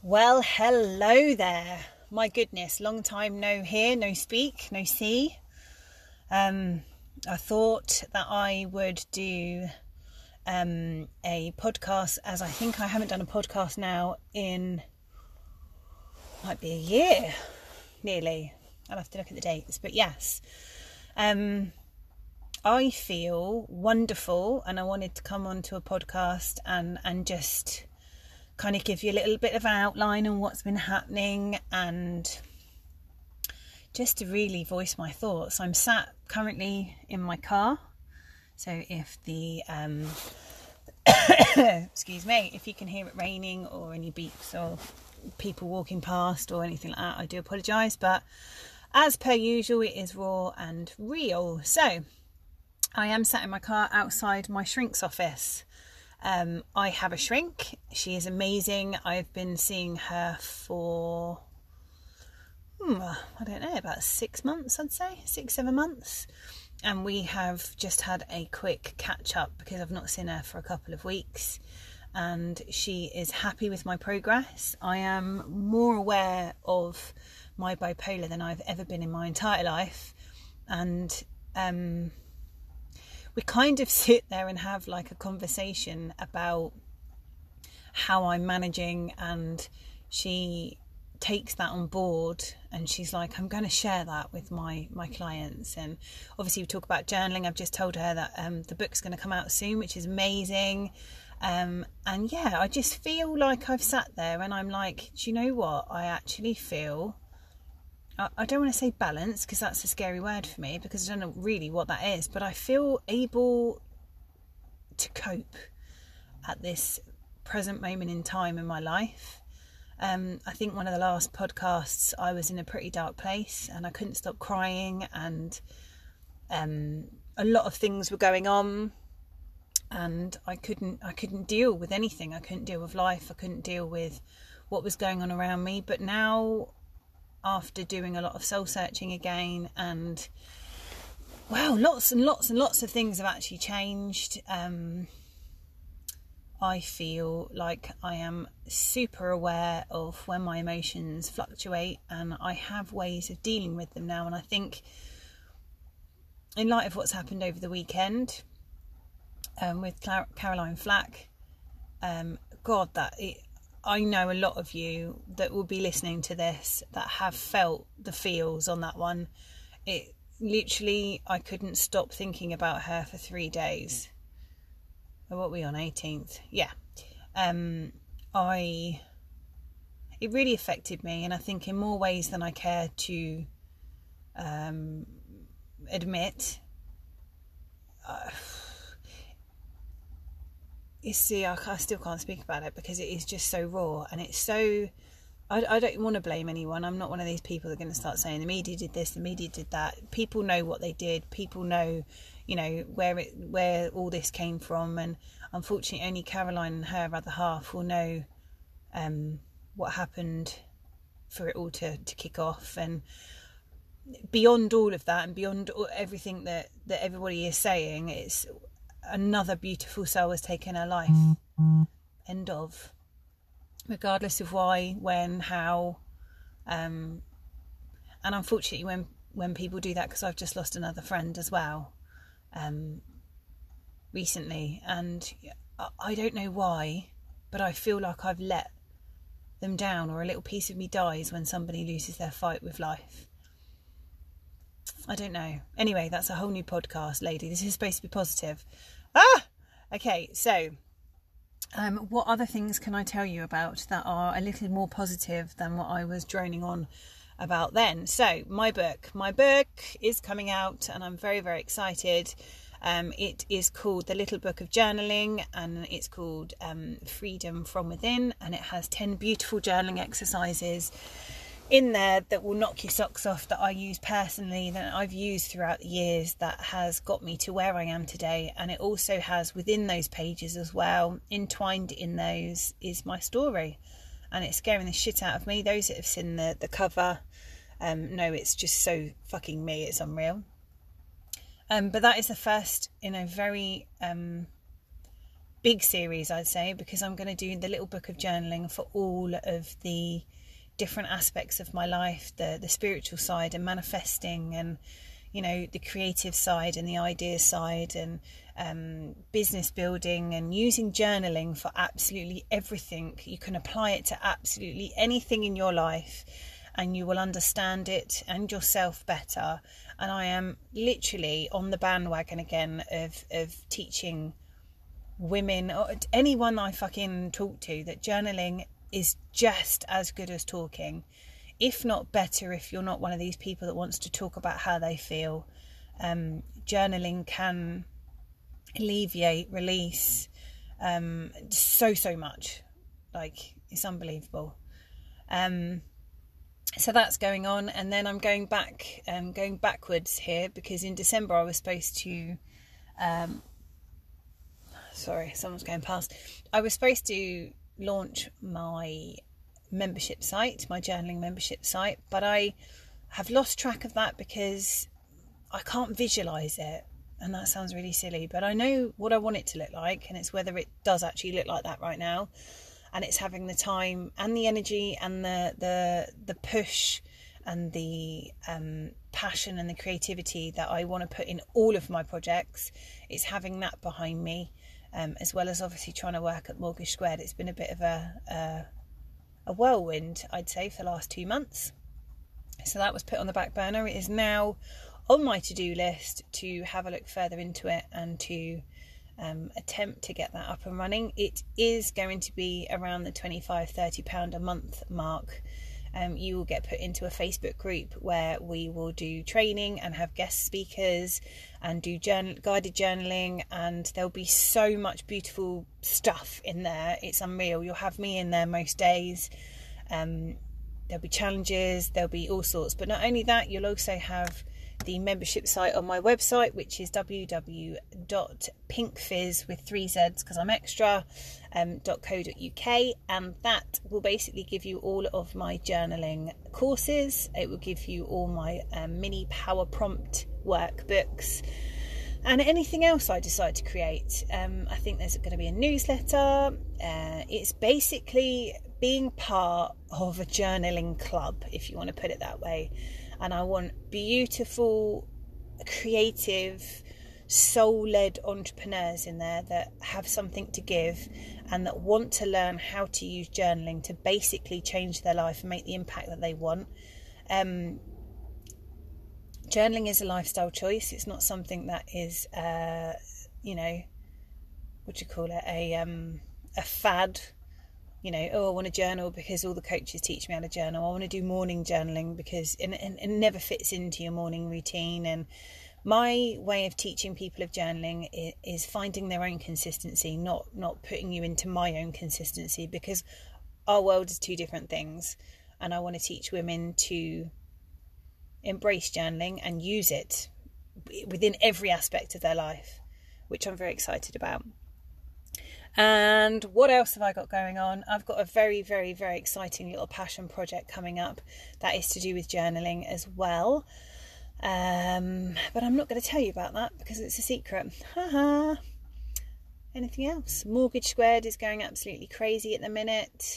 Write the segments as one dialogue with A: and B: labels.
A: Well, hello there. My goodness, long time no hear, no speak, no see. I thought that I would do a podcast, as I think I haven't done a podcast now in, might be a year, nearly. I'll have to look at the dates, but yes. I feel wonderful, and I wanted to come onto a podcast and just kind of give you a little bit of an outline on what's been happening and just to really voice my thoughts. I'm sat currently in my car, so if the excuse me, if you can hear it raining or any beeps or people walking past or anything like that, I do apologise, but as per usual it is raw and real. So I am sat in my car outside my shrink's office. I have a shrink. She is amazing. I've been seeing her for, I don't know, about 6 months, I'd say, 6-7 months. And we have just had a quick catch up because I've not seen her for a couple of weeks. And she is happy with my progress. I am more aware of my bipolar than I've ever been in my entire life. And we kind of sit there and have like a conversation about how I'm managing, and she takes that on board and she's like, I'm going to share that with my clients. And obviously we talk about journaling. I've just told her that the book's going to come out soon, which is amazing. And yeah, I just feel like I've sat there and I'm like, do you know what? I actually feel, I don't want to say balance because that's a scary word for me because I don't know really what that is, but I feel able to cope at this present moment in time in my life. I think one of the last podcasts I was in a pretty dark place and I couldn't stop crying, and a lot of things were going on and I couldn't deal with anything. I couldn't deal with life. I couldn't deal with what was going on around me. But now, after doing a lot of soul searching again, and wow, lots and lots and lots of things have actually changed. I feel like I am super aware of when my emotions fluctuate, and I have ways of dealing with them now. And I think in light of what's happened over the weekend with Caroline Flack, I know a lot of you that will be listening to this that have felt the feels on that one. It literally, I couldn't stop thinking about her for 3 days. What are we on, 18th? Yeah. It really affected me, and I think in more ways than I care to admit. You see, I still can't speak about it because it is just so raw, and it's so, I don't want to blame anyone. I'm not one of these people that are going to start saying the media did this, the media did that. People know what they did. People know, where all this came from, and unfortunately only Caroline and her other half will know what happened for it all to kick off. And beyond all of that, and beyond everything that everybody is saying, it's another beautiful soul has taken her life. End of. Regardless of why, when, how, and unfortunately when people do that, because I've just lost another friend as well recently, and I don't know why, but I feel like I've let them down, or a little piece of me dies when somebody loses their fight with life. I don't know. Anyway, that's a whole new podcast, lady. This is supposed to be positive. Okay, so what other things can I tell you about that are a little more positive than what I was droning on about then? So my book is coming out, and I'm very, very excited. It is called The Little Book of Journaling, and it's called Freedom from Within, and it has 10 beautiful journaling exercises in there that will knock your socks off, that I use personally, that I've used throughout the years, that has got me to where I am today. And it also has, within those pages as well, entwined in those, is my story, and it's scaring the shit out of me. Those that have seen the cover know it's just so fucking me, it's unreal. But that is the first in a very big series, I'd say, because I'm going to do the little book of journaling for all of the different aspects of my life, the spiritual side and manifesting, and the creative side and the idea side, and business building, and using journaling for absolutely everything. You can apply it to absolutely anything in your life, and you will understand it and yourself better. And I am literally on the bandwagon again of teaching women, or anyone I fucking talk to, that journaling is just as good as talking, if not better. If you're not one of these people that wants to talk about how they feel, journaling can alleviate, release so much. Like, it's unbelievable. So that's going on, and then I'm going backwards here, because in December I was supposed to sorry, someone's going past. I was supposed to launch my membership site, my journaling membership site, but I have lost track of that because I can't visualize it. And that sounds really silly, but I know what I want it to look like, and it's whether it does actually look like that right now. And it's having the time and the energy and the push and the passion and the creativity that I want to put in all of my projects. It's having that behind me, as well as obviously trying to work at Mortgage Squared. It's been a bit of a whirlwind, I'd say, for the last 2 months. So that was put on the back burner. It is now on my to-do list to have a look further into it and to attempt to get that up and running. It is going to be around the £25-30 a month mark. You will get put into a Facebook group where we will do training and have guest speakers and do guided journaling, and there'll be so much beautiful stuff in there. It's unreal. You'll have me in there most days. There'll be challenges, there'll be all sorts. But not only that, you'll also have the membership site on my website, which is www.pinkfizz with 3 Z's because I'm extra .co.uk, and that will basically give you all of my journaling courses. It will give you all my mini power prompt workbooks and anything else I decide to create. I think there's going to be a newsletter. It's basically being part of a journaling club, if you want to put it that way. And I want beautiful, creative, soul-led entrepreneurs in there that have something to give and that want to learn how to use journaling to basically change their life and make the impact that they want. Journaling is a lifestyle choice. It's not something that is, a fad. I want to journal because all the coaches teach me how to journal. I want to do morning journaling because it never fits into your morning routine. And my way of teaching people of journaling is finding their own consistency, not putting you into my own consistency, because our world is 2 different things. And I want to teach women to embrace journaling and use it within every aspect of their life, which I'm very excited about. And what else have I got going on? I've got a very, very, very exciting little passion project coming up that is to do with journaling as well. But I'm not going to tell you about that because it's a secret. Anything else? Mortgage Squared is going absolutely crazy at the minute.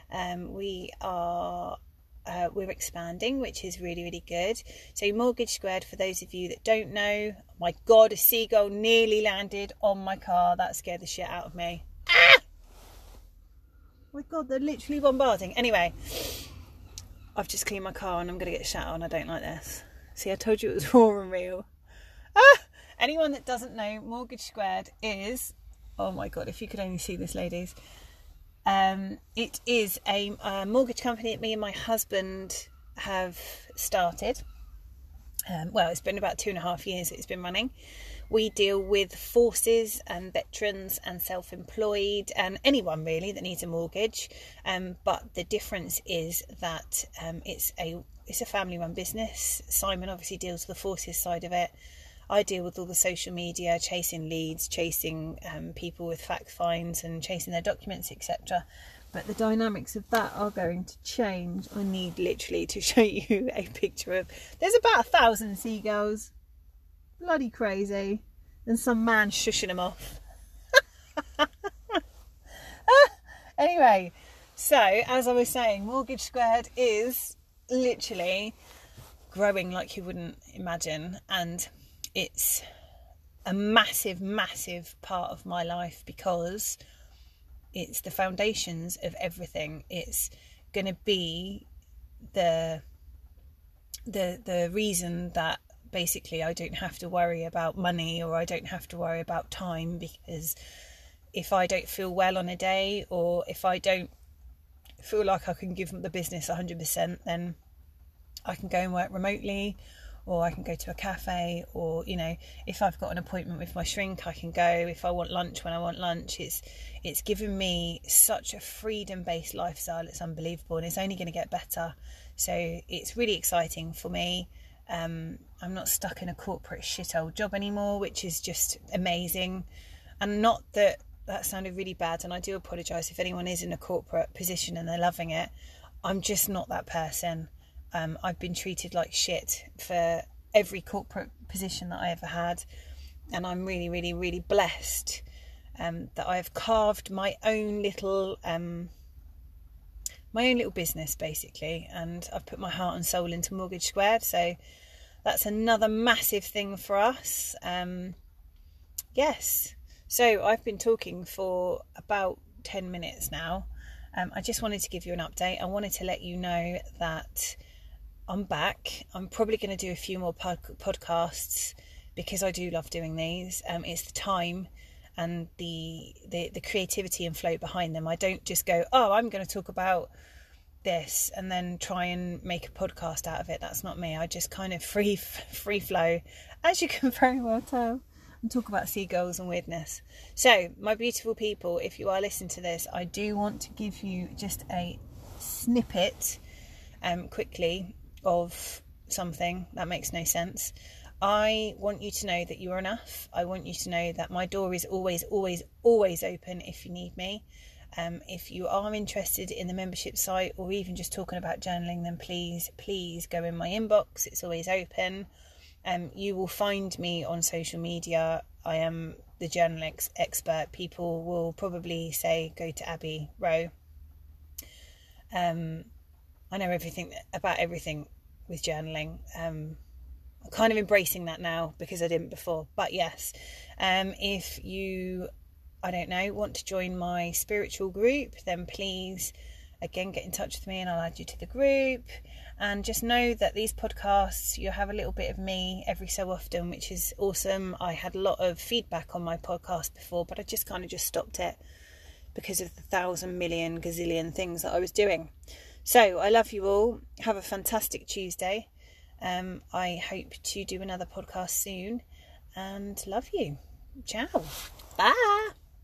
A: We're expanding, which is really, really good. So Mortgage Squared, for those of you that don't know, oh my God, a seagull nearly landed on my car. That scared the shit out of me. Ah! Oh my God, they're literally bombarding. Anyway, I've just cleaned my car and I'm going to get shot on. I don't like this. See, I told you it was raw and real. Anyone that doesn't know, Mortgage Squared is, oh my God, if you could only see this, ladies. It is a mortgage company that me and my husband have started. It's been about 2.5 years it's been running. We deal with forces and veterans and self-employed and anyone really that needs a mortgage. But the difference is that it's a family-run business. Simon obviously deals with the forces side of it. I deal with all the social media, chasing leads, chasing people with fact finds and chasing their documents, etc. But the dynamics of that are going to change. I need literally to show you a picture of... There's about 1,000 seagulls. Bloody crazy. And some man shushing them off. Anyway, so as I was saying, Mortgage Squared is literally growing like you wouldn't imagine, and it's a massive, massive part of my life because it's the foundations of everything. It's going to be the reason that basically I don't have to worry about money, or I don't have to worry about time, because if I don't feel well on a day, or if I don't feel like I can give the business 100%, then I can go and work remotely, or I can go to a cafe, or, you know, if I've got an appointment with my shrink, I can go. If I want lunch when I want lunch. It's given me such a freedom-based lifestyle. It's unbelievable, and it's only going to get better. So it's really exciting for me. I'm not stuck in a corporate shithole job anymore, which is just amazing. And not that sounded really bad, and I do apologise if anyone is in a corporate position and they're loving it. I'm just not that person. I've been treated like shit for every corporate position that I ever had, and I'm really, really, really blessed that I've carved my own little business, basically, and I've put my heart and soul into Mortgage Squared. So that's another massive thing for us. Yes. So I've been talking for about 10 minutes now. I just wanted to give you an update. I wanted to let you know that I'm back. I'm probably going to do a few more podcasts because I do love doing these. It's the time and the creativity and flow behind them. I don't just go, oh, I'm going to talk about this and then try and make a podcast out of it. That's not me. I just kind of free flow, as you can very well tell, and talk about seagulls and weirdness. So, my beautiful people, if you are listening to this, I do want to give you just a snippet quickly of something that makes no sense. I want you to know that you are enough. I want you to know that my door is always, always, always open if you need me. If you are interested in the membership site, or even just talking about journaling, then please go in my inbox. It's always open. You will find me on social media. I am the journal expert. People will probably say, go to Abby Rowe. I know everything about everything with journaling. I'm kind of embracing that now because I didn't before. But yes, if you, I don't know, want to join my spiritual group, then please, again, get in touch with me and I'll add you to the group. And just know that these podcasts, you have a little bit of me every so often, which is awesome. I had a lot of feedback on my podcast before, but I just kind of stopped it because of the 1,000 million gazillion things that I was doing. So I love you all. Have a fantastic Tuesday. I hope to do another podcast soon, and love you. Ciao. Bye.